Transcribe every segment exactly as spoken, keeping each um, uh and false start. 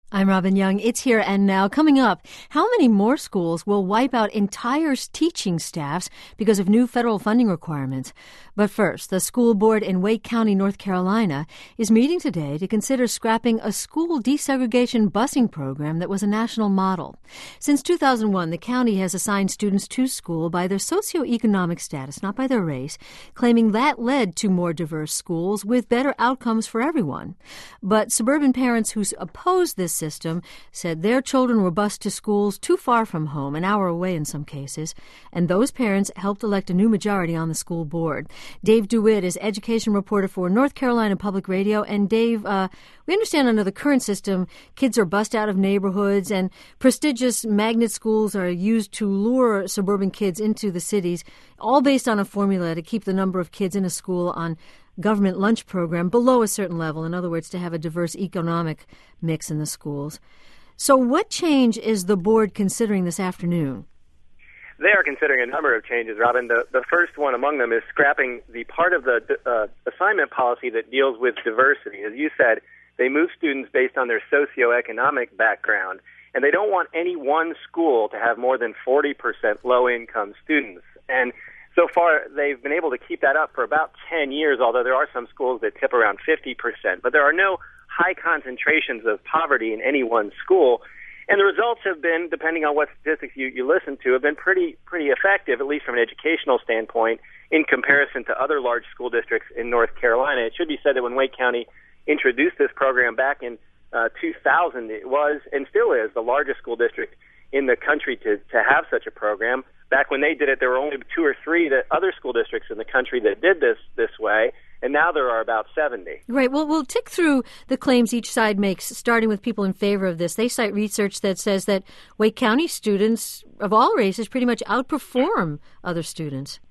I'm Robin Young. It's Here and Now. Coming up, how many more schools will wipe out entire teaching staffs because of new federal funding requirements? But first, the school board in Wake County, North Carolina, is meeting today to consider scrapping a school desegregation busing program that was a national model. Since two thousand one, the county has assigned students to school by their socioeconomic status, not by their race, claiming that led to more diverse schools with better outcomes for everyone. But suburban parents who oppose this system said their children were bused to schools too far from home, an hour away in some cases, and those parents helped elect a new majority on the school board. Dave DeWitt is education reporter for North Carolina Public Radio. And Dave, uh, we understand under the current system, kids are bused out of neighborhoods and prestigious magnet schools are used to lure suburban kids into the cities, all based on a formula to keep the number of kids in a school on government lunch program below a certain level. In other words, to have a diverse economic mix in the schools. So what change is the board considering this afternoon? They are considering a number of changes, Robin. The, the first one among them is scrapping the part of the uh, assignment policy that deals with diversity. As you said, they move students based on their socioeconomic background, and they don't want any one school to have more than forty percent low-income students. And so far, they've been able to keep that up for about ten years, although there are some schools that tip around fifty percent. But there are no high concentrations of poverty in any one school. And the results have been, depending on what statistics you, you listen to, have been pretty pretty effective, at least from an educational standpoint, in comparison to other large school districts in North Carolina. It should be said that when Wake County introduced this program back in uh, two thousand, it was and still is the largest school district in the country to, to have such a program. Back when they did it, there were only two or three that other school districts in the country that did this this way, and now there are about seventy. Right. Well, we'll tick through the claims each side makes, starting with people in favor of this. They cite research that says that Wake County students of all races pretty much outperform other students.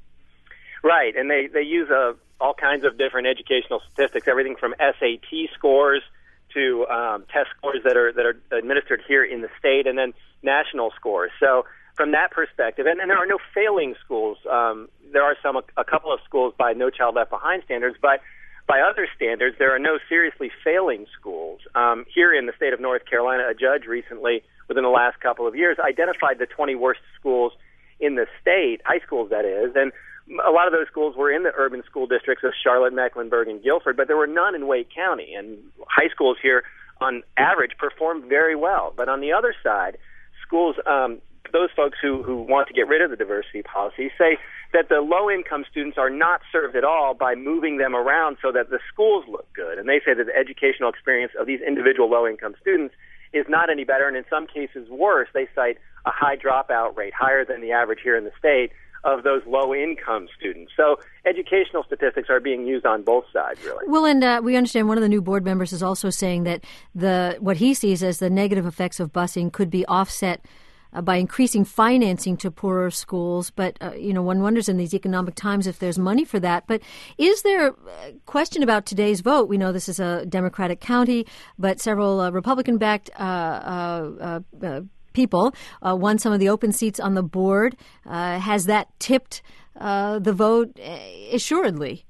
Right, and they, they use uh, all kinds of different educational statistics, everything from S A T scores to um, test scores that are that are administered here in the state, and then national scores. So from that perspective, and, and there are no failing schools. Um, there are some, a, a couple of schools by No Child Left Behind standards, but by other standards, there are no seriously failing schools. Um, here in the state of North Carolina, a judge recently, within the last couple of years, identified the twenty worst schools in the state, high schools that is, and a lot of those schools were in the urban school districts of Charlotte, Mecklenburg, and Guilford, but there were none in Wake County, and high schools here, on average, performed very well. But on the other side, schools, um, those folks who, who want to get rid of the diversity policy say that the low-income students are not served at all by moving them around so that the schools look good. And they say that the educational experience of these individual low-income students is not any better, and in some cases worse. They cite a high dropout rate, higher than the average here in the state, of those low-income students. So educational statistics are being used on both sides, really. Well, and uh, we understand one of the new board members is also saying that the what he sees as the negative effects of busing could be offset uh, by increasing financing to poorer schools. But, uh, you know, one wonders in these economic times if there's money for that. But is there a question about today's vote? We know this is a Democratic county, but several uh, Republican-backed uh, uh, uh, uh people uh, won some of the open seats on the board. Uh, has that tipped uh, the vote? Assuredly.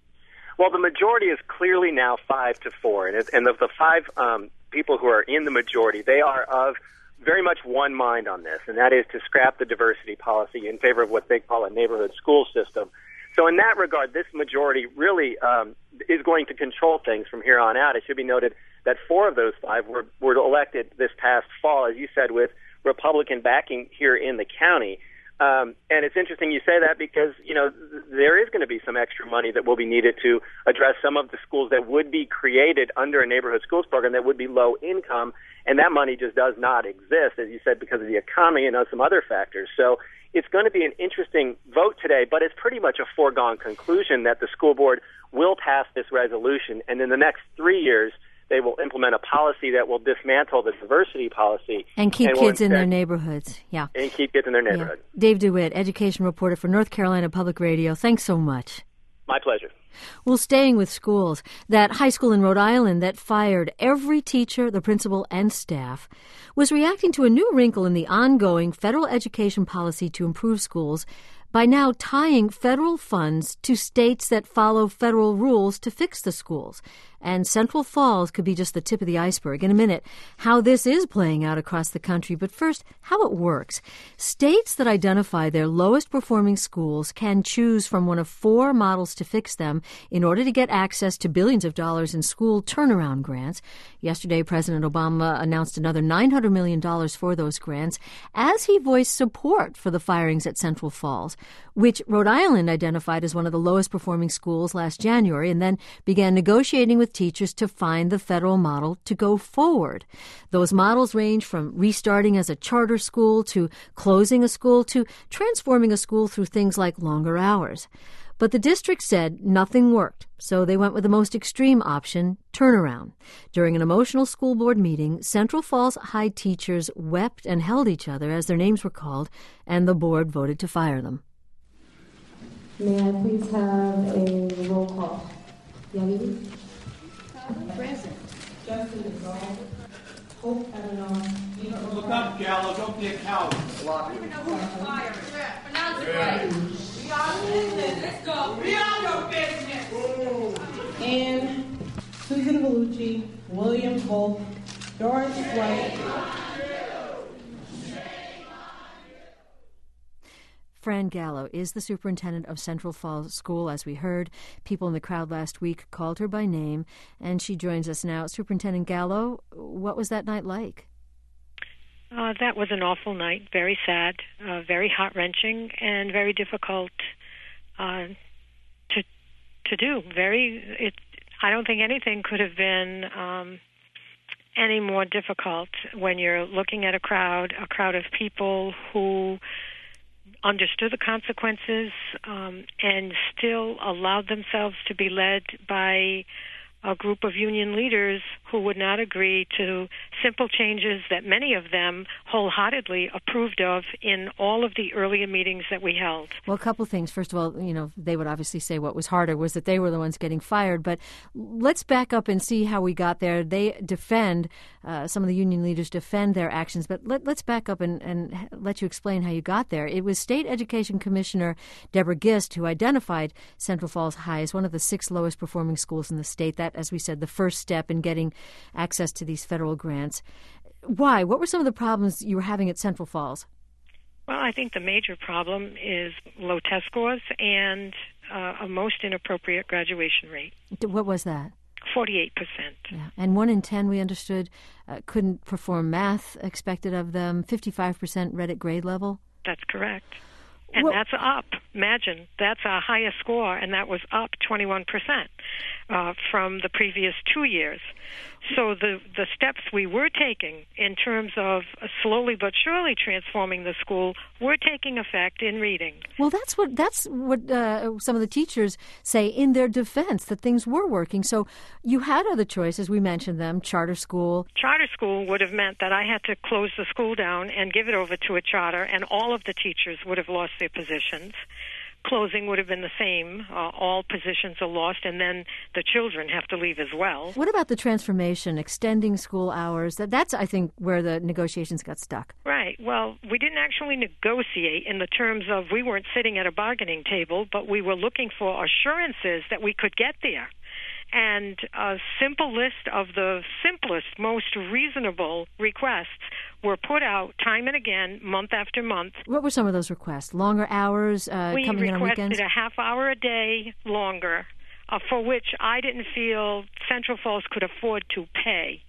Well, the majority is clearly now five to four, and, it, and of the five um, people who are in the majority, they are of very much one mind on this, and that is to scrap the diversity policy in favor of what they call a neighborhood school system. So in that regard, this majority really um, is going to control things from here on out. It should be noted that four of those five were, were elected this past fall, as you said, with Republican backing here in the county. Um, and it's interesting you say that because, you know, th- there is going to be some extra money that will be needed to address some of the schools that would be created under a neighborhood schools program that would be low income, and that money just does not exist, as you said, because of the economy and some other factors. So it's going to be an interesting vote today, but it's pretty much a foregone conclusion that the school board will pass this resolution, and in the next three years, they will implement a policy that will dismantle the diversity policy. And keep and kids in instead, their neighborhoods. Yeah. And keep kids in their neighborhood. Yeah. Dave DeWitt, education reporter for North Carolina Public Radio. Thanks so much. My pleasure. Well, staying with schools, that high school in Rhode Island that fired every teacher, the principal, and staff was reacting to a new wrinkle in the ongoing federal education policy to improve schools by now tying federal funds to states that follow federal rules to fix the schools. And Central Falls could be just the tip of the iceberg. In a minute, how this is playing out across the country. But first, how it works. States that identify their lowest performing schools can choose from one of four models to fix them in order to get access to billions of dollars in school turnaround grants. Yesterday, President Obama announced another nine hundred million dollars for those grants as he voiced support for the firings at Central Falls, which Rhode Island identified as one of the lowest performing schools last January, and then began negotiating with teachers to find the federal model to go forward. Those models range from restarting as a charter school to closing a school to transforming a school through things like longer hours. But the district said nothing worked, so they went with the most extreme option, turnaround. During an emotional school board meeting, Central Falls High teachers wept and held each other as their names were called, and the board voted to fire them. May I please have a roll call? Yavi? Present. Justin McGraw. Hope Adenar. Look up, Gallo. Don't be a coward. I don't even know who's fired. Pronounce it right. We are business. Let's go. We are your business. And Susan Vellucci, William Volk, Doris White. Fran Gallo is the superintendent of Central Falls School, as we heard. People in the crowd last week called her by name, and she joins us now. Superintendent Gallo, what was that night like? Uh, that was an awful night, very sad, uh, very heart-wrenching, and very difficult uh, to to do. Very, it. I don't think anything could have been um, any more difficult when you're looking at a crowd, a crowd of people who understood the consequences um, and still allowed themselves to be led by a group of union leaders who would not agree to simple changes that many of them wholeheartedly approved of in all of the earlier meetings that we held. Well, a couple things. First of all, you know, they would obviously say what was harder was that they were the ones getting fired. But let's back up and see how we got there. They defend, uh, some of the union leaders defend their actions. But let, let's back up and, and let you explain how you got there. It was State Education Commissioner Deborah Gist who identified Central Falls High as one of the six lowest performing schools in the state. That, as we said, the first step in getting access to these federal grants. Why? What were some of the problems you were having at Central Falls? Well, I think the major problem is low test scores and uh, a most inappropriate graduation rate. What was that? forty-eight percent. Yeah. And one in ten, we understood, uh, couldn't perform math expected of them. fifty-five percent read at grade level? That's correct. And well, that's up. Imagine, that's our highest score, and that was up twenty-one percent uh, from the previous two years. So the, the steps we were taking in terms of slowly but surely transforming the school were taking effect in reading. Well, that's what that's what uh, some of the teachers say in their defense, that things were working. So you had other choices. We mentioned them, charter school. Charter school would have meant that I had to close the school down and give it over to a charter, and all of the teachers would have lost their positions. Closing would have been the same. Uh, all positions are lost, and then the children have to leave as well. What about the transformation, extending school hours? That, that's, I think, where the negotiations got stuck. Right. Well, we didn't actually negotiate in the terms of we weren't sitting at a bargaining table, but we were looking for assurances that we could get there. And a simple list of the simplest, most reasonable requests were put out time and again, month after month. What were some of those requests? Longer hours, uh, we coming in on weekends? We requested a half hour a day longer, uh, for which I didn't feel Central Falls could afford to pay.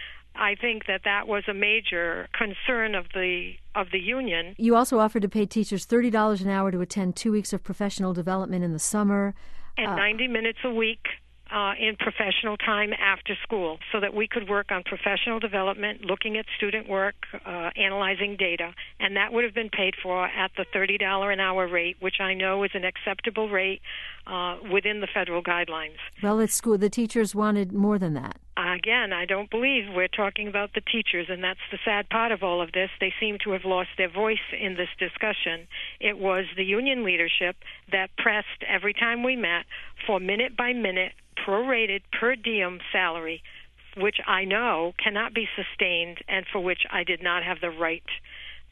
I think that that was a major concern of the of the union. You also offered to pay teachers thirty dollars an hour to attend two weeks of professional development in the summer. And uh, ninety minutes a week. Uh, in professional time after school, so that we could work on professional development, looking at student work, uh, analyzing data, and that would have been paid for at the thirty dollars an hour rate, which I know is an acceptable rate uh, within the federal guidelines. Well, at school, the teachers wanted more than that. Again, I don't believe we're talking about the teachers, and that's the sad part of all of this. They seem to have lost their voice in this discussion. It was the union leadership that pressed every time we met for minute-by-minute prorated per diem salary, which I know cannot be sustained and for which I did not have the right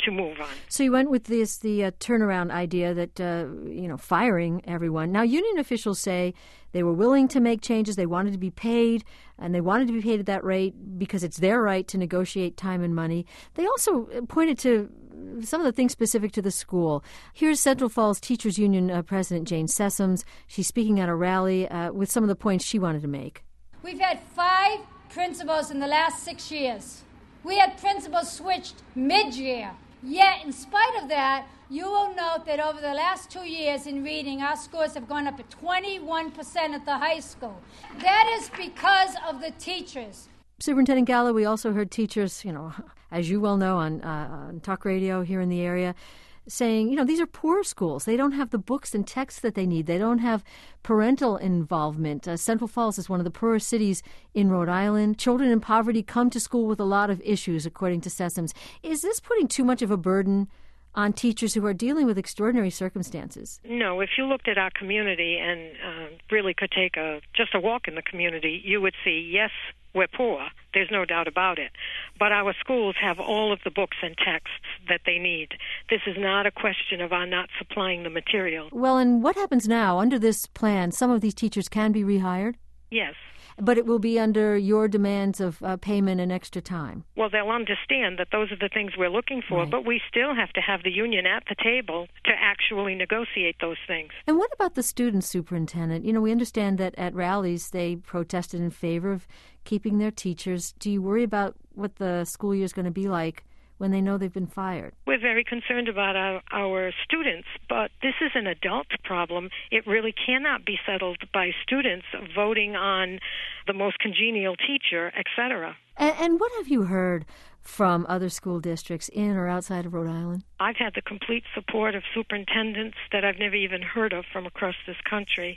to move on. So you went with this the uh, turnaround idea that, uh, you know, firing everyone. Now, union officials say they were willing to make changes. They wanted to be paid, and they wanted to be paid at that rate because it's their right to negotiate time and money. They also pointed to some of the things specific to the school. Here's Central Falls Teachers Union uh, President Jane Sessoms. She's speaking at a rally uh, with some of the points she wanted to make. We've had five principals in the last six years. We had principals switched mid-year. Yet, in spite of that, you will note that over the last two years in reading, our scores have gone up at twenty-one percent at the high school. That is because of the teachers. Superintendent Gallo, we also heard teachers, you know, as you well know, on, uh, on talk radio here in the area, saying, you know, these are poor schools. They don't have the books and texts that they need. They don't have parental involvement. Uh, Central Falls is one of the poorest cities in Rhode Island. Children in poverty come to school with a lot of issues, according to Sessoms. Is this putting too much of a burden on teachers who are dealing with extraordinary circumstances? No, if you looked at our community and uh, really could take a just a walk in the community, you would see, yes, we're poor. There's no doubt about it. But our schools have all of the books and texts that they need. This is not a question of our not supplying the material. Well, and what happens now? Under this plan, some of these teachers can be rehired? Yes. But it will be under your demands of uh, payment and extra time. Well, they'll understand that those are the things we're looking for, right. But we still have to have the union at the table to actually negotiate those things. And what about the student superintendent? You know, we understand that at rallies they protested in favor of keeping their teachers. Do you worry about what the school year is going to be like when they know they've been fired? We're very concerned about our, our students, but this is an adult problem. It really cannot be settled by students voting on the most congenial teacher, et cetera. And, and what have you heard from other school districts in or outside of Rhode Island? I've had the complete support of superintendents that I've never even heard of from across this country,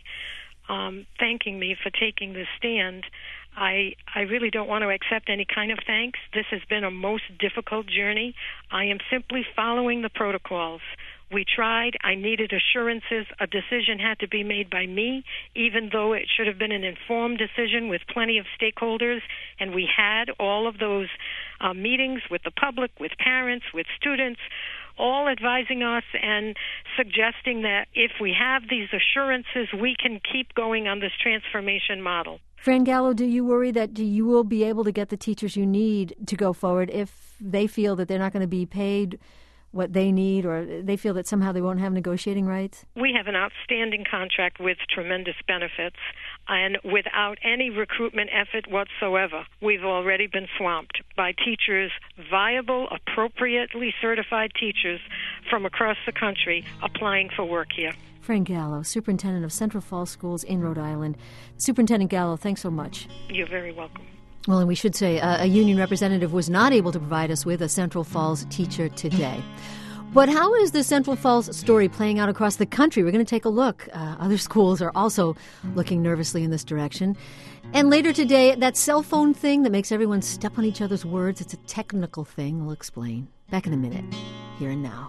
um, thanking me for taking this stand. I I really don't want to accept any kind of thanks. This has been a most difficult journey. I am simply following the protocols. We tried. I needed assurances. A decision had to be made by me, even though it should have been an informed decision with plenty of stakeholders. And we had all of those uh, meetings with the public, with parents, with students, all advising us and suggesting that if we have these assurances, we can keep going on this transformation model. Fran Gallo, do you worry that you will be able to get the teachers you need to go forward if they feel that they're not going to be paid what they need, or they feel that somehow they won't have negotiating rights? We have an outstanding contract with tremendous benefits, and without any recruitment effort whatsoever, we've already been swamped by teachers, viable, appropriately certified teachers from across the country applying for work here. Fran Gallo, Superintendent of Central Falls Schools in Rhode Island. Superintendent Gallo, thanks so much. You're very welcome. Well, and we should say uh, a union representative was not able to provide us with a Central Falls teacher today. But how is the Central Falls story playing out across the country? We're going to take a look. Uh, other schools are also looking nervously in this direction. And later today, that cell phone thing that makes everyone step on each other's words, it's a technical thing. We'll explain. Back in a minute. Here and Now.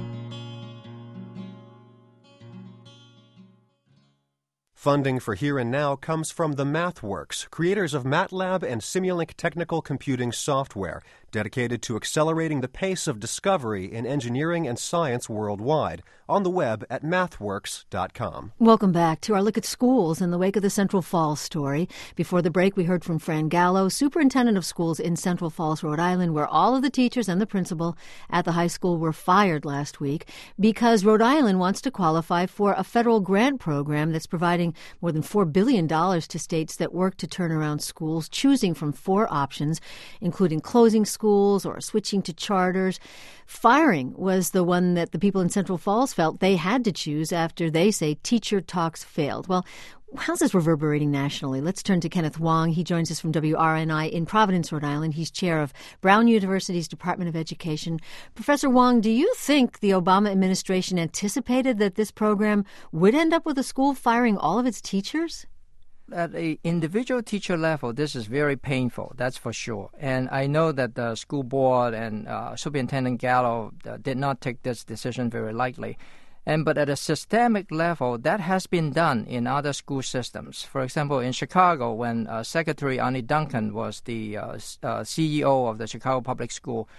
Funding for Here and Now comes from the MathWorks, creators of MATLAB and Simulink technical computing software, dedicated to accelerating the pace of discovery in engineering and science worldwide, on the web at mathworks dot com. Welcome back to our look at schools in the wake of the Central Falls story. Before the break, we heard from Fran Gallo, superintendent of schools in Central Falls, Rhode Island, where all of the teachers and the principal at the high school were fired last week because Rhode Island wants to qualify for a federal grant program that's providing more than four billion dollars to states that work to turn around schools, choosing from four options, including closing schools or switching to charters. Firing was the one that the people in Central Falls felt they had to choose after they say teacher talks failed. Well, how's this reverberating nationally? Let's turn to Kenneth Wong. He joins us from W R N I in Providence, Rhode Island. He's chair of Brown University's Department of Education. Professor Wong, do you think the Obama administration anticipated that this program would end up with a school firing all of its teachers? At an individual teacher level, this is very painful, that's for sure. And I know that the school board and uh, Superintendent Gallo uh, did not take this decision very lightly. And but at a systemic level, that has been done in other school systems. For example, in Chicago, when uh, Secretary Arne Duncan was the uh, uh, C E O of the Chicago Public School,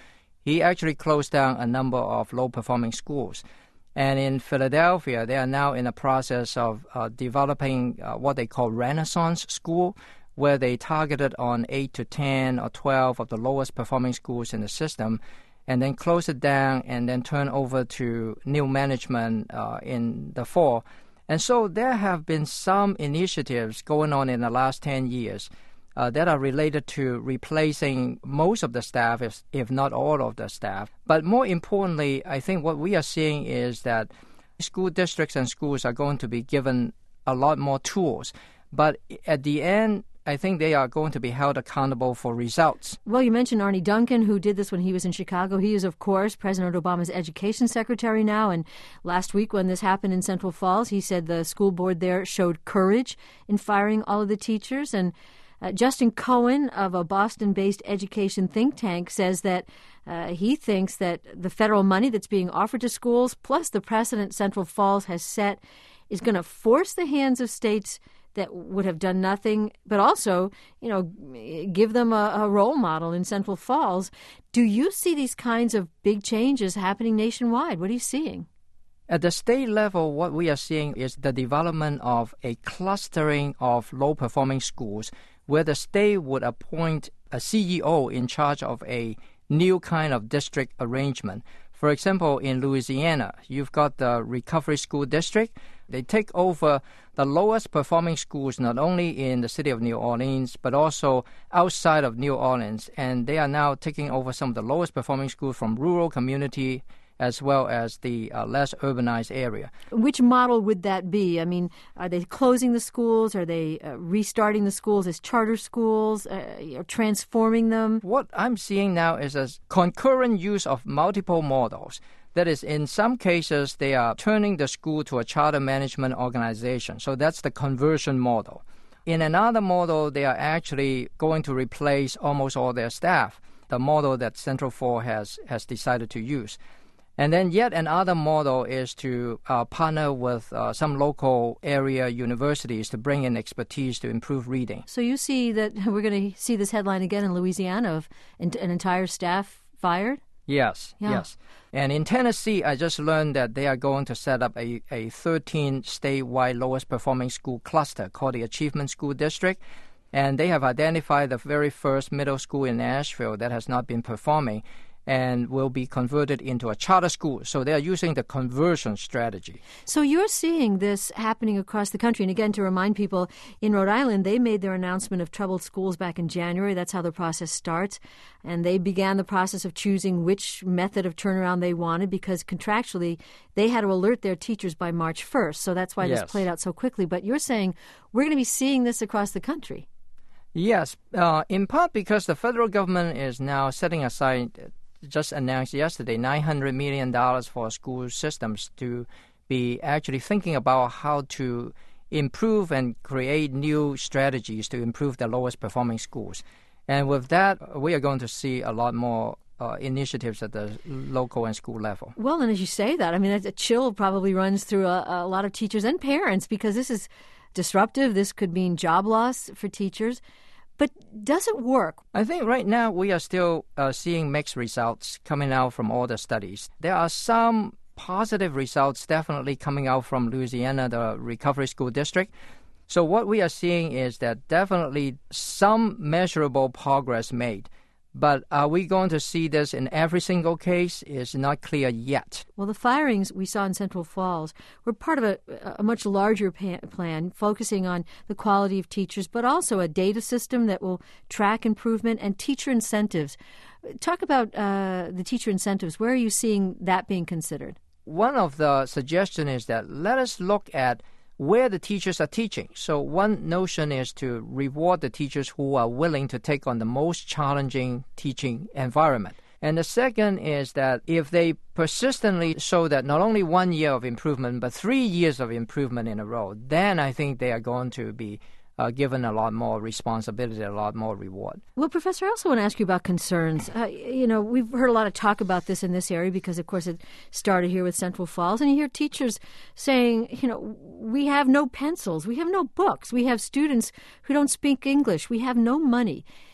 he actually closed down a number of low-performing schools. And in Philadelphia, they are now in the process of uh, developing uh, what they call Renaissance School, where they targeted on eight to ten or twelve of the lowest performing schools in the system, and then close it down and then turn over to new management uh, in the fall. And so there have been some initiatives going on in the last ten years uh, that are related to replacing most of the staff, if, if not all of the staff. But more importantly, I think what we are seeing is that school districts and schools are going to be given a lot more tools. But at the end, I think they are going to be held accountable for results. Well, you mentioned Arne Duncan, who did this when he was in Chicago. He is, of course, President Obama's education secretary now. And last week when this happened in Central Falls, he said the school board there showed courage in firing all of the teachers. And uh, Justin Cohen of a Boston-based education think tank says that uh, he thinks that the federal money that's being offered to schools, plus the precedent Central Falls has set, is going to force the hands of states that would have done nothing, but also, you know, give them a, a role model in Central Falls. Do you see these kinds of big changes happening nationwide? What are you seeing? At the state level, what we are seeing is the development of a clustering of low-performing schools where the state would appoint a C E O in charge of a new kind of district arrangement. For example, in Louisiana, you've got the Recovery School District. They take over the lowest performing schools not only in the city of New Orleans, but also outside of New Orleans. And they are now taking over some of the lowest performing schools from rural community as well as the uh, less urbanized area. Which model would that be? I mean, are they closing the schools? Are they uh, restarting the schools as charter schools, uh, transforming them? What I'm seeing now is a concurrent use of multiple models. That is, in some cases, they are turning the school to a charter management organization. So that's the conversion model. In another model, they are actually going to replace almost all their staff, the model that Central Falls has, has decided to use. And then yet another model is to uh, partner with uh, some local area universities to bring in expertise to improve reading. So you see that we're going to see this headline again in Louisiana of an entire staff fired? Yes, yeah. yes. And in Tennessee, I just learned that they are going to set up a, a thirteen statewide lowest performing school cluster called the Achievement School District. And they have identified the very first middle school in Nashville that has not been performing and will be converted into a charter school. So they are using the conversion strategy. So you're seeing this happening across the country. And again, to remind people, in Rhode Island, they made their announcement of troubled schools back in January. That's how the process starts. And they began the process of choosing which method of turnaround they wanted because contractually they had to alert their teachers by March first. So that's why yes. this played out so quickly. But you're saying we're going to be seeing this across the country. Yes, uh, in part because the federal government is now setting aside, just announced yesterday, nine hundred million dollars for school systems to be actually thinking about how to improve and create new strategies to improve the lowest performing schools. And with that, we are going to see a lot more uh, initiatives at the local and school level. Well, and as you say that, I mean, a chill probably runs through a, a lot of teachers and parents because this is disruptive. This could mean job loss for teachers. But does it work? I think right now we are still uh, seeing mixed results coming out from all the studies. There are some positive results definitely coming out from Louisiana, the Recovery School District. So what we are seeing is that definitely some measurable progress made. But are we going to see this in every single case is not clear yet. Well, the firings we saw in Central Falls were part of a, a much larger pa- plan focusing on the quality of teachers, but also a data system that will track improvement and teacher incentives. Talk about uh, the teacher incentives. Where are you seeing that being considered? One of the suggestions is that let us look at where the teachers are teaching. So one notion is to reward the teachers who are willing to take on the most challenging teaching environment. And the second is that if they persistently show that not only one year of improvement, but three years of improvement in a row, then I think they are going to be uh, given a lot more responsibility, a lot more reward. Well, Professor, I also want to ask you about concerns. Uh, you know, we've heard a lot of talk about this in this area because, of course, it started here with Central Falls. And you hear teachers saying, you know, we have no pencils, we have no books, we have students who don't speak English, we have no money.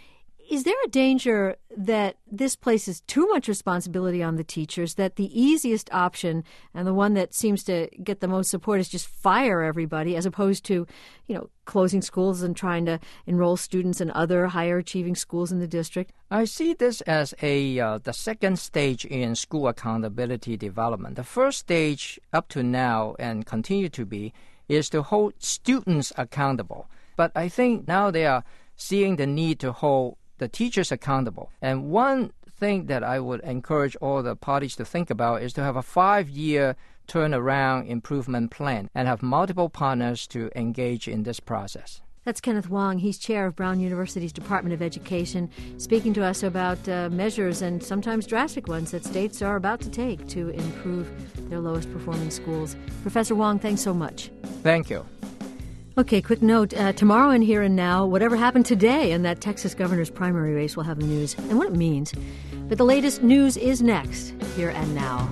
Is there a danger that this places too much responsibility on the teachers, that the easiest option and the one that seems to get the most support is just fire everybody, as opposed to, you know, closing schools and trying to enroll students in other higher achieving schools in the district? I see this as a uh, the second stage in school accountability development. The first stage up to now and continue to be is to hold students accountable. But I think now they are seeing the need to hold the teachers accountable. And one thing that I would encourage all the parties to think about is to have a five-year turnaround improvement plan and have multiple partners to engage in this process. That's Kenneth Wong. He's chair of Brown University's Department of Education, speaking to us about uh, measures, and sometimes drastic ones, that states are about to take to improve their lowest performing schools. Professor Wong, thanks so much. Thank you. Okay, quick note. Uh, tomorrow in Here and Now, whatever happened today in that Texas governor's primary race, will have the news and what it means. But the latest news is next, Here and Now.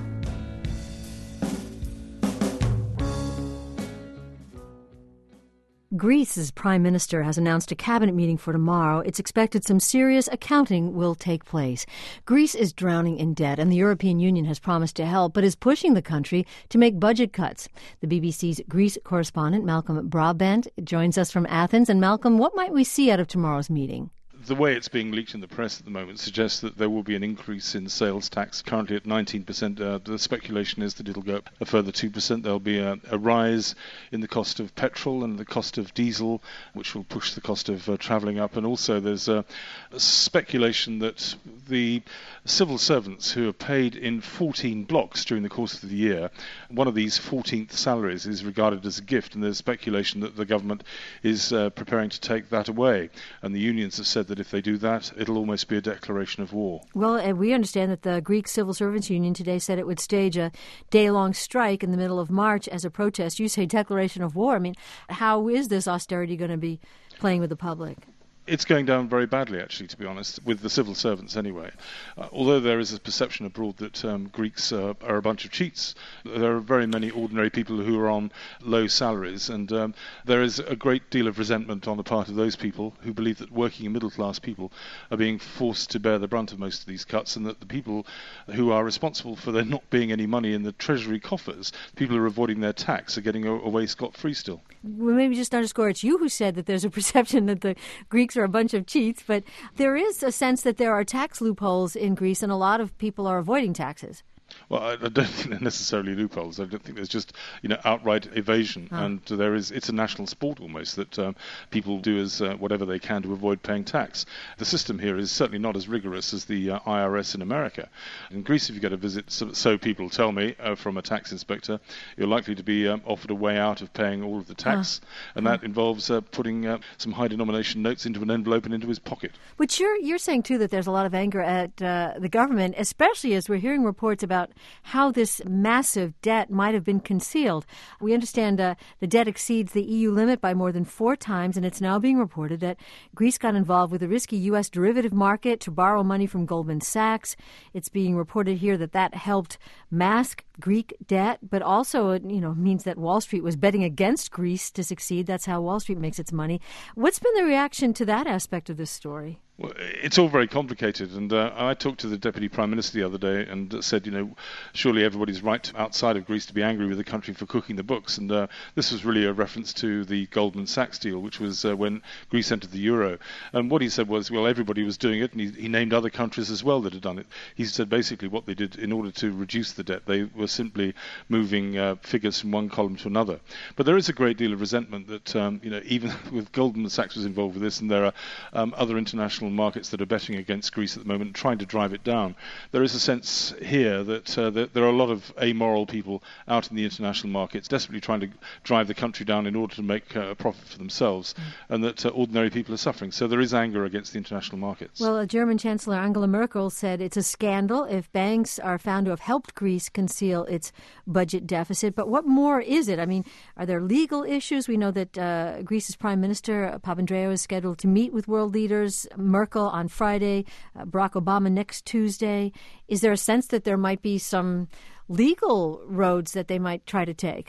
Greece's prime minister has announced a cabinet meeting for tomorrow. It's expected some serious accounting will take place. Greece is drowning in debt, and the European Union has promised to help, but is pushing the country to make budget cuts. The B B C's Greece correspondent, Malcolm Broadbent, joins us from Athens. And Malcolm, what might we see out of tomorrow's meeting? The way it's being leaked in the press at the moment suggests that there will be an increase in sales tax, currently at nineteen percent. Uh, the speculation is that it'll go up a further two percent. There'll be a, a rise in the cost of petrol and the cost of diesel, which will push the cost of uh, travelling up. And also there's a, a speculation that the civil servants who are paid in fourteen blocks during the course of the year, one of these fourteenth salaries is regarded as a gift, and there's speculation that the government is uh, preparing to take that away. And the unions have said that if they do that, it'll almost be a declaration of war. Well, and we understand that the Greek Civil Servants Union today said it would stage a day-long strike in the middle of March as a protest. You say declaration of war. I mean, how is this austerity going to be playing with the public? It's going down very badly, actually, to be honest, with the civil servants anyway. Uh, although there is a perception abroad that um, Greeks uh, are a bunch of cheats, there are very many ordinary people who are on low salaries, and um, there is a great deal of resentment on the part of those people who believe that working and middle-class people are being forced to bear the brunt of most of these cuts, and that the people who are responsible for there not being any money in the treasury coffers, people who are avoiding their tax, are getting away scot-free still. Well, maybe just underscore, it's you who said that there's a perception that the Greeks are a bunch of cheats, but there is a sense that there are tax loopholes in Greece, and a lot of people are avoiding taxes. Well, I, I don't think they're necessarily loopholes. I don't think there's just, you know, outright evasion, oh. and there is. It's a national sport almost that um, people do as uh, whatever they can to avoid paying tax. The system here is certainly not as rigorous as the uh, I R S in America. In Greece, if you get a visit, so, so people tell me, uh, from a tax inspector, you're likely to be um, offered a way out of paying all of the tax, oh. and that involves uh, putting uh, some high denomination notes into an envelope and into his pocket. But you're you're saying too that there's a lot of anger at uh, the government, especially as we're hearing reports about how this massive debt might have been concealed. We understand uh, the debt exceeds the E U limit by more than four times, and it's now being reported that Greece got involved with a risky U S derivative market to borrow money from Goldman Sachs. It's being reported here that that helped mask Greek debt, but also, you know, means that Wall Street was betting against Greece to succeed. That's how Wall Street makes its money. What's been the reaction to that aspect of this story? Well, it's all very complicated, and uh, I talked to the Deputy Prime Minister the other day and said, you know, surely everybody's right outside of Greece to be angry with the country for cooking the books, and uh, this was really a reference to the Goldman Sachs deal, which was uh, when Greece entered the euro. And what he said was, well, everybody was doing it, and he, he named other countries as well that had done it. He said basically what they did in order to reduce the debt, they were simply moving uh, figures from one column to another. But there is a great deal of resentment that, um, you know, even with Goldman Sachs was involved with this, and there are um, other international markets that are betting against Greece at the moment, trying to drive it down. There is a sense here that, uh, that there are a lot of amoral people out in the international markets desperately trying to drive the country down in order to make uh, a profit for themselves, mm. and that uh, ordinary people are suffering. So there is anger against the international markets. Well, German Chancellor Angela Merkel said it's a scandal if banks are found to have helped Greece conceal its budget deficit. But what more is it? I mean, are there legal issues? We know that uh, Greece's Prime Minister Papandreou is scheduled to meet with world leaders, Merkel on Friday, uh, Barack Obama next Tuesday. Is there a sense that there might be some legal roads that they might try to take?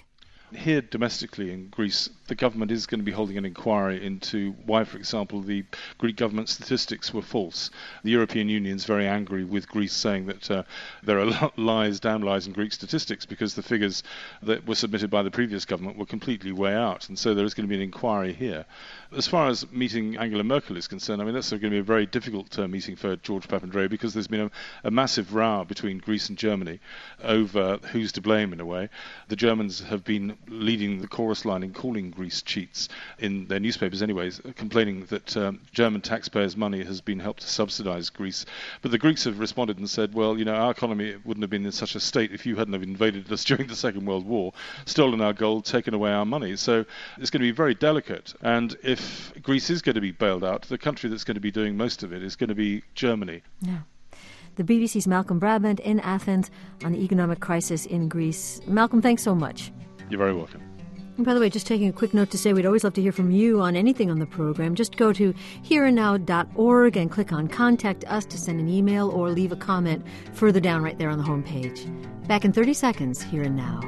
Here domestically in Greece, the government is going to be holding an inquiry into why, for example, the Greek government statistics were false. The European Union is very angry with Greece, saying that uh, there are lies, damn lies in Greek statistics, because the figures that were submitted by the previous government were completely way out. And so there is going to be an inquiry here. As far as meeting Angela Merkel is concerned, I mean, that's going to be a very difficult uh, meeting for George Papandreou, because there's been a, a massive row between Greece and Germany over who's to blame in a way. The Germans have been leading the chorus line in calling Greece cheats in their newspapers anyways, complaining that um, German taxpayers' money has been helped to subsidize Greece. But the Greeks have responded and said, well, you know, our economy wouldn't have been in such a state if you hadn't have invaded us during the Second World War, stolen our gold, taken away our money. So it's going to be very delicate. And if Greece is going to be bailed out, the country that's going to be doing most of it is going to be Germany. Yeah. The B B C's Malcolm Brabant in Athens on the economic crisis in Greece. Malcolm, thanks so much. You're very welcome. And by the way, just taking a quick note to say we'd always love to hear from you on anything on the program. Just go to here and now dot org and click on Contact Us to send an email or leave a comment further down right there on the homepage. Back in thirty seconds, Here and Now.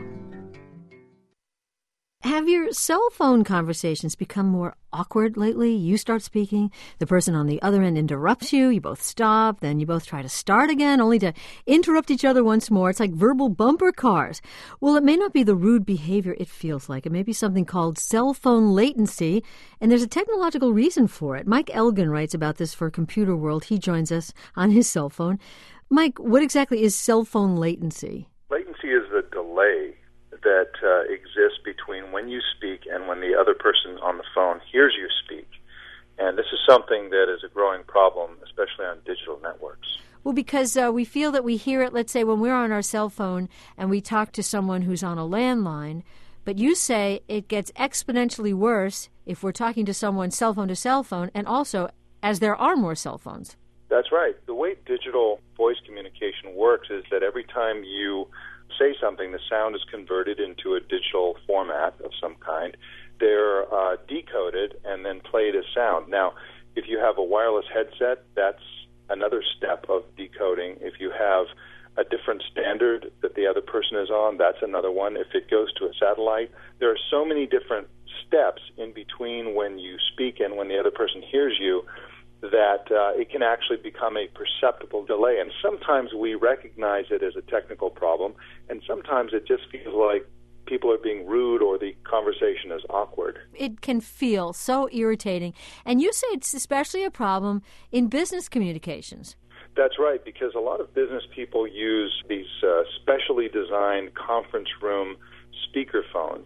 Have your cell phone conversations become more awkward lately? You start speaking, the person on the other end interrupts you, you both stop, then you both try to start again, only to interrupt each other once more. It's like verbal bumper cars. Well, it may not be the rude behavior it feels like. It may be something called cell phone latency, and there's a technological reason for it. Mike Elgin writes about this for Computer World. He joins us on his cell phone. Mike, what exactly is cell phone latency? Latency is the delay that uh, exists between when you speak and when the other person on the phone hears you speak. And this is something that is a growing problem, especially on digital networks. Well, because uh, we feel that we hear it, let's say, when we're on our cell phone and we talk to someone who's on a landline, but you say it gets exponentially worse if we're talking to someone cell phone to cell phone, and also as there are more cell phones. That's right. The way digital voice communication works is that every time you say something, the sound is converted into a digital format of some kind. They're uh, decoded and then played as sound. Now, if you have a wireless headset, that's another step of decoding. If you have a different standard that the other person is on, that's another one. If it goes to a satellite, there are so many different steps in between when you speak and when the other person hears you that uh, it can actually become a perceptible delay. And sometimes we recognize it as a technical problem, and sometimes it just feels like people are being rude or the conversation is awkward. It can feel so irritating. And you say it's especially a problem in business communications. That's right, because a lot of business people use these uh, specially designed conference room speaker phones.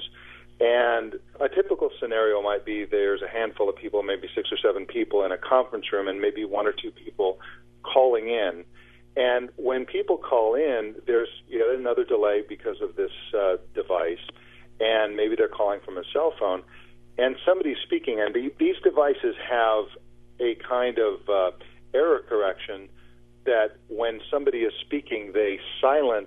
And a typical scenario might be there's a handful of people, maybe six or seven people in a conference room, and maybe one or two people calling in. And when people call in, there's yet another delay because of this uh, device, and maybe they're calling from a cell phone, and somebody's speaking. And the, these devices have a kind of uh, error correction that when somebody is speaking, they silence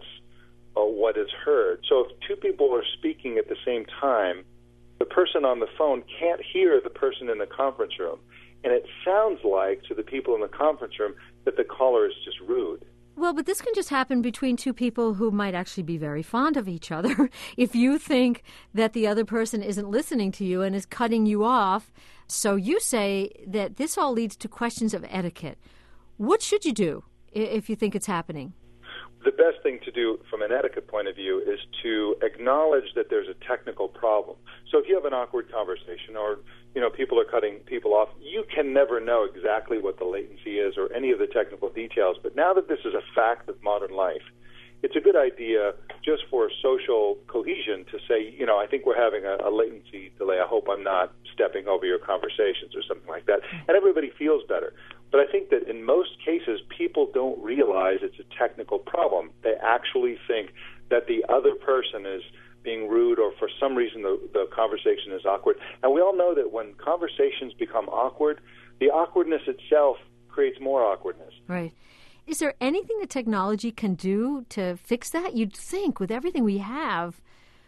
what is heard. So if two people are speaking at the same time, the person on the phone can't hear the person in the conference room. And it sounds like to the people in the conference room that the caller is just rude. Well, but this can just happen between two people who might actually be very fond of each other. If you think that the other person isn't listening to you and is cutting you off, so you say that this all leads to questions of etiquette. What should you do if you think it's happening? The best thing to do from an etiquette point of view is to acknowledge that there's a technical problem. So if you have an awkward conversation or, you know, people are cutting people off, you can never know exactly what the latency is or any of the technical details. But now that this is a fact of modern life, it's a good idea just for social cohesion to say, you know, I think we're having a, a latency delay. I hope I'm not stepping over your conversations or something like that. And everybody feels better. But I think that in most cases, people don't realize it's a technical problem. They actually think that the other person is being rude or for some reason the, the conversation is awkward. And we all know that when conversations become awkward, the awkwardness itself creates more awkwardness. Right. Is there anything that technology can do to fix that? You'd think with everything we have,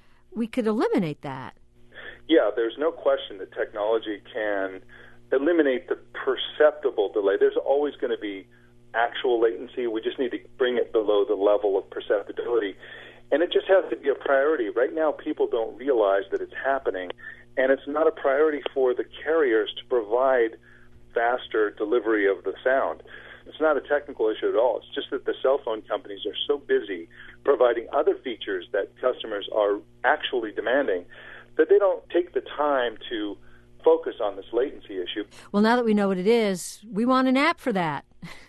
we could eliminate that. Yeah, there's no question that technology can eliminate the perceptible delay. There's always going to be actual latency. We just need to bring it below the level of perceptibility. And it just has to be a priority. Right now, people don't realize that it's happening, and it's not a priority for the carriers to provide faster delivery of the sound. It's not a technical issue at all. It's just that the cell phone companies are so busy providing other features that customers are actually demanding that they don't take the time to focus on this latency issue. Well, now that we know what it is, we want an app for that.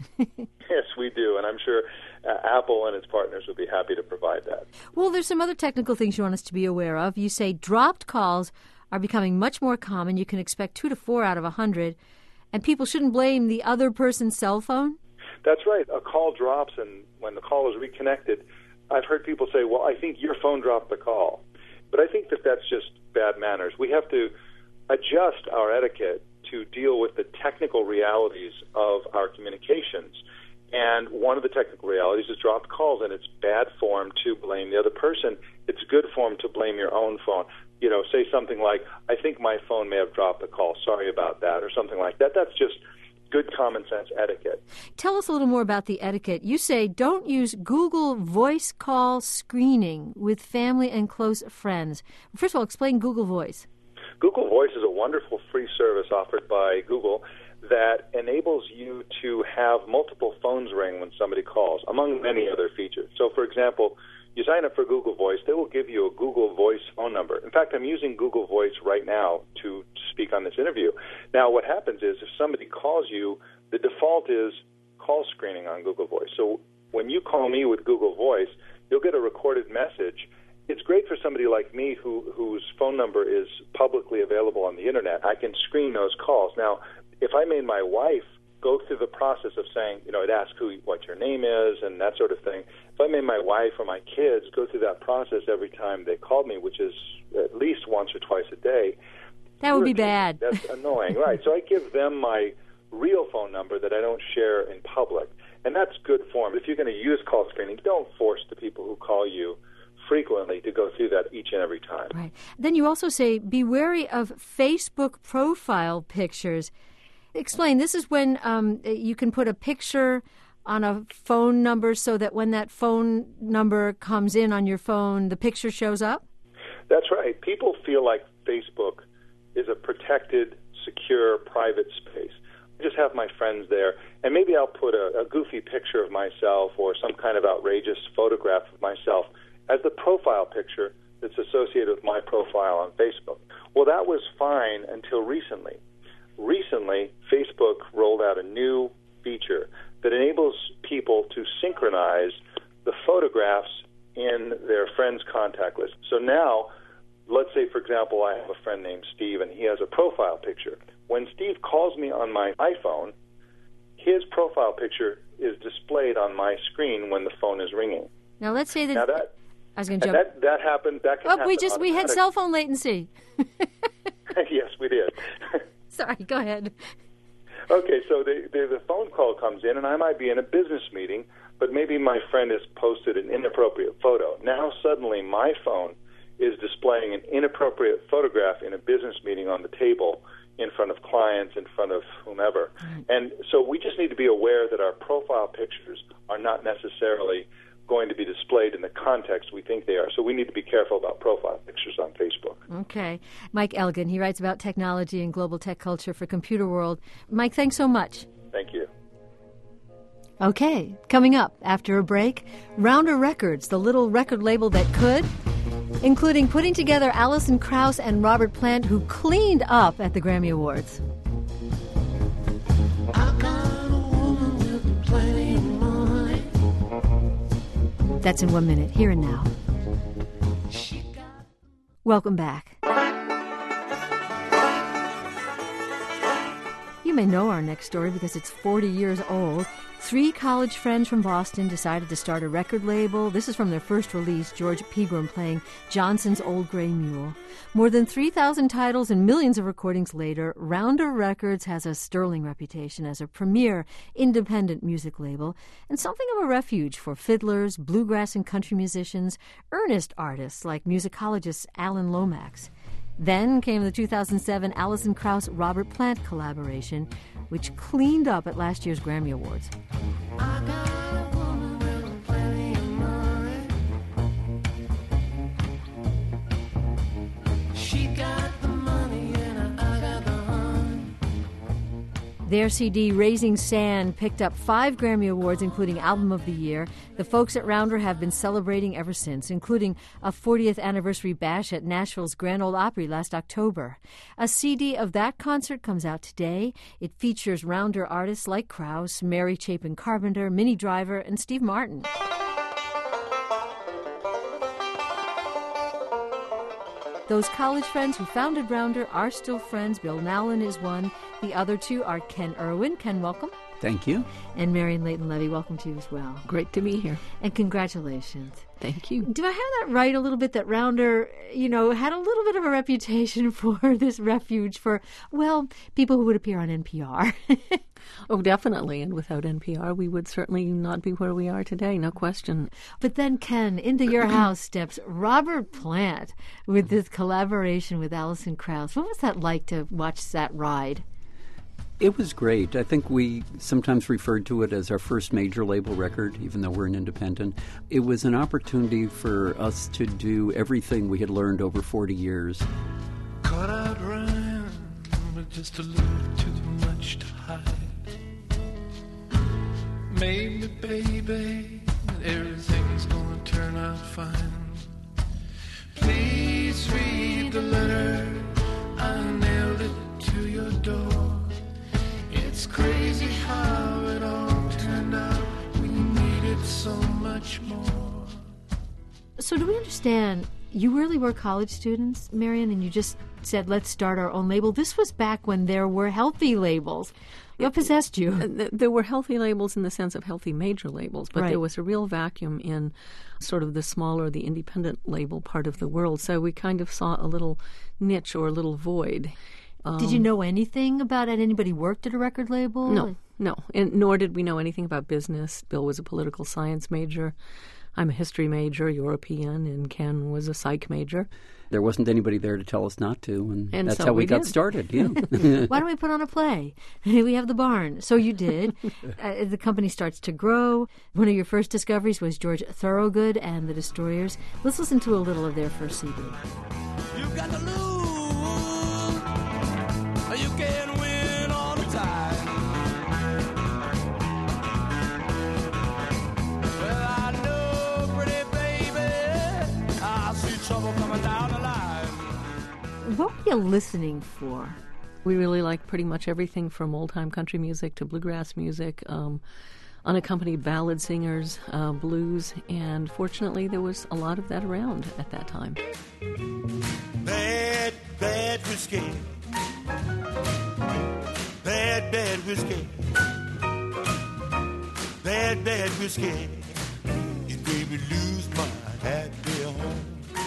Yes, we do, and I'm sure uh, Apple and its partners would be happy to provide that. Well, there's some other technical things you want us to be aware of. You say dropped calls are becoming much more common. You can expect two to four out of a hundred, and people shouldn't blame the other person's cell phone? That's right. A call drops, and when the call is reconnected, I've heard people say, well, I think your phone dropped the call. But I think that that's just bad manners. We have to adjust our etiquette to deal with the technical realities of our communications. And one of the technical realities is dropped calls, and it's bad form to blame the other person. It's good form to blame your own phone. You know, say something like, I think my phone may have dropped the call. Sorry about that, or something like that. That's just good common sense etiquette. Tell us a little more about the etiquette. You say don't use Google Voice call screening with family and close friends. First of all, explain Google Voice. Google Voice is a wonderful free service offered by Google that enables you to have multiple phones ring when somebody calls, among many other features. So, for example, you sign up for Google Voice, they will give you a Google Voice phone number. In fact, I'm using Google Voice right now to speak on this interview. Now, what happens is if somebody calls you, the default is call screening on Google Voice. So when you call me with Google Voice, you'll get a recorded message. It's great for somebody like me who whose phone number is publicly available on the Internet. I can screen those calls. Now, if I made my wife go through the process of saying, you know, it asks who, what your name is and that sort of thing, if I made my wife or my kids go through that process every time they called me, which is at least once or twice a day, that would be bad. That's annoying, right? So I give them my real phone number that I don't share in public, and that's good form. If you're going to use call screening, don't force the people who call you frequently to go through that each and every time. Right. Then you also say be wary of Facebook profile pictures. Explain. This is when um, you can put a picture on a phone number so that when that phone number comes in on your phone, the picture shows up? That's right. People feel like Facebook is a protected, secure, private space. I just have my friends there, and maybe I'll put a, a goofy picture of myself or some kind of outrageous photograph of myself as the profile picture that's associated with my profile on Facebook. Well, that was fine until recently. Recently, Facebook rolled out a new feature that enables people to synchronize the photographs in their friends' contact list. So now, let's say, for example, I have a friend named Steve, and he has a profile picture. When Steve calls me on my iPhone, his profile picture is displayed on my screen when the phone is ringing. Now, let's say that... Now that I was going to jump... That, that happened... That can oh, happen we just... We had cell phone latency. Yes, we did. Sorry, go ahead. Okay, so the, the, the phone call comes in, and I might be in a business meeting, but maybe my friend has posted an inappropriate photo. Now suddenly my phone is displaying an inappropriate photograph in a business meeting on the table in front of clients, in front of whomever. Mm. And so we just need to be aware that our profile pictures are not necessarily going to be displayed in the context we think they are. So we need to be careful about profile pictures on Facebook. Okay. Mike Elgin, he writes about technology and global tech culture for Computer World. Mike, thanks so much. Thank you. Okay, coming up after a break, Rounder Records, the little record label that could, including putting together Alison Krauss and Robert Plant, who cleaned up at the Grammy Awards. That's in one minute, here and now. Welcome back. You may know our next story because it's forty years old. Three college friends from Boston decided to start a record label. This is from their first release, George Pegram playing Johnson's Old Gray Mule. More than three thousand titles and millions of recordings later, Rounder Records has a sterling reputation as a premier independent music label and something of a refuge for fiddlers, bluegrass and country musicians, earnest artists like musicologist Alan Lomax. Then came the two thousand seven Alison Krauss-Robert Plant collaboration, which cleaned up at last year's Grammy Awards. Their C D, Raising Sand, picked up five Grammy Awards, including Album of the Year. The folks at Rounder have been celebrating ever since, including a fortieth anniversary bash at Nashville's Grand Ole Opry last October. A C D of that concert comes out today. It features Rounder artists like Krause, Mary Chapin Carpenter, Minnie Driver, and Steve Martin. Those college friends who founded Rounder are still friends. Bill Nowlin is one. The other two are Ken Irwin. Ken, welcome. Thank you. And Marion Leighton-Levy, welcome to you as well. Great to be here. And congratulations. Thank you. Do I have that right a little bit, that Rounder, you know, had a little bit of a reputation for this refuge for, well, people who would appear on N P R? Oh, definitely. And without N P R, we would certainly not be where we are today, no question. But then, Ken, into your house steps Robert Plant with this collaboration with Alison Krauss. What was that like to watch that ride? It was great. I think we sometimes referred to it as our first major label record, even though we're an independent. It was an opportunity for us to do everything we had learned over forty years. Cut out rhyme with just a little too much to hide. Maybe, baby, everything's gonna turn out fine. Please read the letter. I nailed it to your door. It's crazy how it all turned out. We needed so much more. So do we understand, you really were college students, Marion, and you just said, let's start our own label. This was back when there were healthy labels. What possessed you? There were healthy labels in the sense of healthy major labels, but right. There was a real vacuum in sort of the smaller, the independent label part of the world. So we kind of saw a little niche or a little void. Um, did you know anything about it? Anybody worked at a record label? No, no. And nor did we know anything about business. Bill was a political science major. I'm a history major, European, and Ken was a psych major. There wasn't anybody there to tell us not to, and, and that's so how we, we got did. started. Yeah. Why don't we put on a play? We have the barn. So you did. uh, the company starts to grow. One of your first discoveries was George Thorogood and the Destroyers. Let's listen to a little of their first C D. You got to lose, or you can win all the time. Well, I know, pretty baby, I see trouble coming down the line. What were you listening for? We really liked pretty much everything from old-time country music to bluegrass music, um, unaccompanied ballad singers, uh, blues, and fortunately there was a lot of that around at that time. Bad, bad whiskey. Bad, bad whiskey. Bad, bad whiskey. It made me lose my happy home.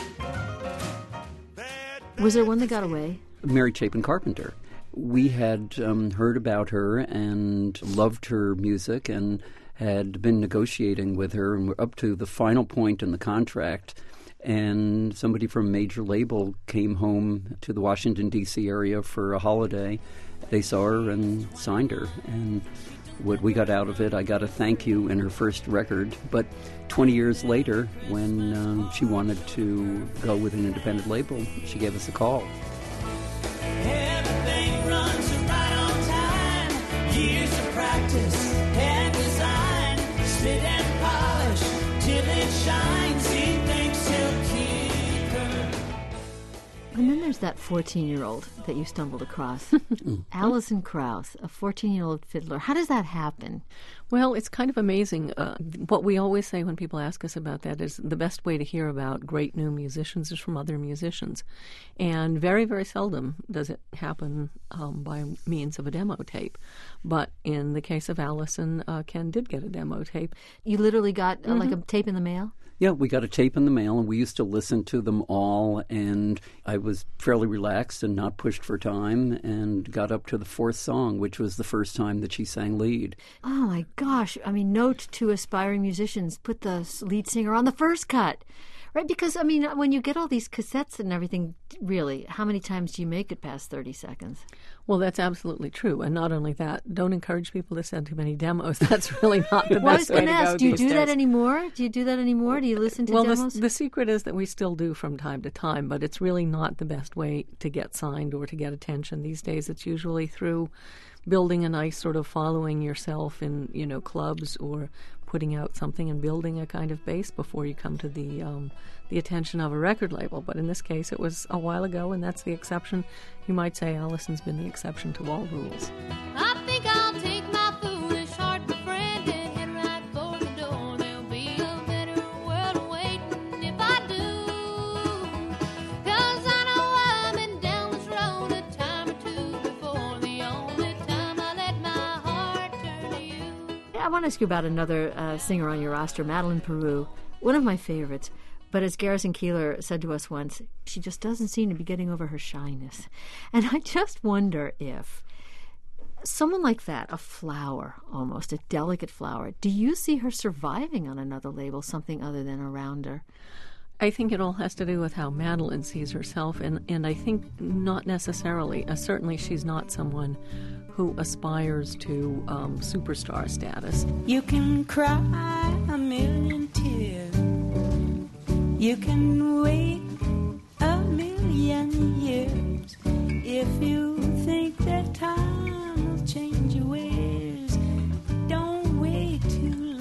Was there one that got away? Mary Chapin Carpenter. We had um, heard about her and loved her music and had been negotiating with her, and we're up to the final point in the contract. And somebody from a major label came home to the Washington, D C area for a holiday. They saw her and signed her. And what we got out of it, I got a thank you in her first record. But twenty years later, when um, she wanted to go with an independent label, she gave us a call. Everything runs right on time. Years of practice and design. Spit and polish till it shines. He thinks he'll keep her. And then there's that fourteen-year-old that you stumbled across. Alison Krauss, a fourteen-year-old fiddler. How does that happen? Well, it's kind of amazing. Uh, what we always say when people ask us about that is the best way to hear about great new musicians is from other musicians. And very, very seldom does it happen um, by means of a demo tape. But in the case of Alison, uh, Ken did get a demo tape. You literally got uh, Mm-hmm. like a tape in the mail? Yeah, we got a tape in the mail, and we used to listen to them all, and I was fairly relaxed and not pushed for time, and got up to the fourth song, which was the first time that she sang lead. Oh, my gosh. I mean, note to aspiring musicians, put the lead singer on the first cut. Right? Because, I mean, when you get all these cassettes and everything, really, how many times do you make it past thirty seconds? Well, that's absolutely true. And not only that, don't encourage people to send too many demos. That's really not the well, best I was way to ask, go do you these do days. that anymore? Do you do that anymore? Do you listen to well, demos? the, the secret is that we still do from time to time, but it's really not the best way to get signed or to get attention. These days it's usually through building a nice sort of following yourself in, you know, clubs or putting out something and building a kind of base before you come to the um, the attention of a record label. But in this case, it was a while ago, and that's the exception. You might say Allison's been the exception to all rules. I think I'll take my foolish heart, my friend, and head right for the door. There'll be a better world waiting if I do. 'Cause I know I've been down this road a time or two before. The only time I let my heart turn to you. I want to ask you about another uh, singer on your roster, Madeleine Peru, one of my favorites. But as Garrison Keillor said to us once, she just doesn't seem to be getting over her shyness. And I just wonder if someone like that, a flower almost, a delicate flower, do you see her surviving on another label, something other than Around Her? I think it all has to do with how Madeleine sees herself, and, and I think not necessarily. Uh, certainly she's not someone who aspires to um, superstar status. You can cry a million tears. You can wait a million years. If you think that time will change your ways, don't wait too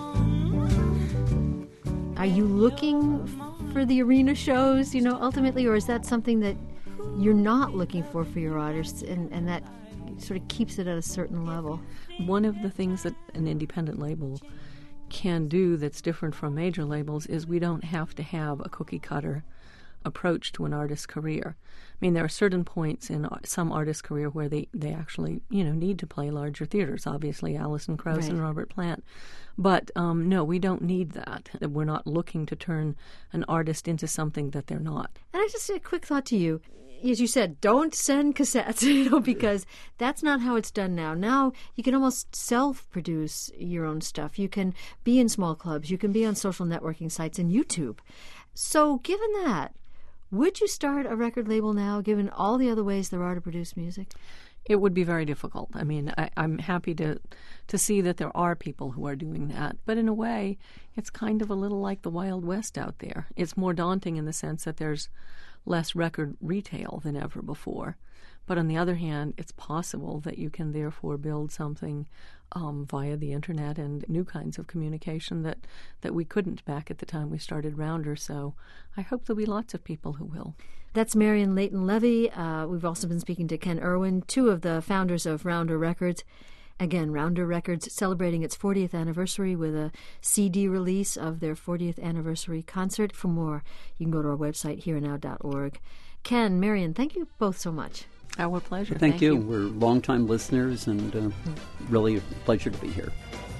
long. Are you looking for the arena shows, you know, ultimately, or is that something that you're not looking for for your artists, and, and that sort of keeps it at a certain level? One of the things that an independent label can do that's different from major labels is we don't have to have a cookie cutter approach to an artist's career. I mean, there are certain points in some artists' career where they, they actually, you know, need to play larger theaters, obviously Alison Krauss right. and Robert Plant. But um, no, we don't need that. We're not looking to turn an artist into something that they're not. And I just a quick thought to you. As you said, don't send cassettes, you know, because that's not how it's done now. Now you can almost self-produce your own stuff. You can be in small clubs. You can be on social networking sites and YouTube. So given that, would you start a record label now, given all the other ways there are to produce music? It would be very difficult. I mean, I, I'm happy to to see that there are people who are doing that. But in a way, it's kind of a little like the Wild West out there. It's more daunting in the sense that there's less record retail than ever before. But on the other hand, it's possible that you can therefore build something um, via the internet and new kinds of communication that, that we couldn't back at the time we started Rounder. So I hope there'll be lots of people who will. That's Marion Leighton Levy. Uh, we've also been speaking to Ken Irwin, two of the founders of Rounder Records. Again, Rounder Records celebrating its fortieth anniversary with a C D release of their fortieth anniversary concert. For more, you can go to our website, here and now dot org. Ken, Marion, thank you both so much. Our pleasure. Thank, thank you. you. We're longtime listeners, and uh, really a pleasure to be here.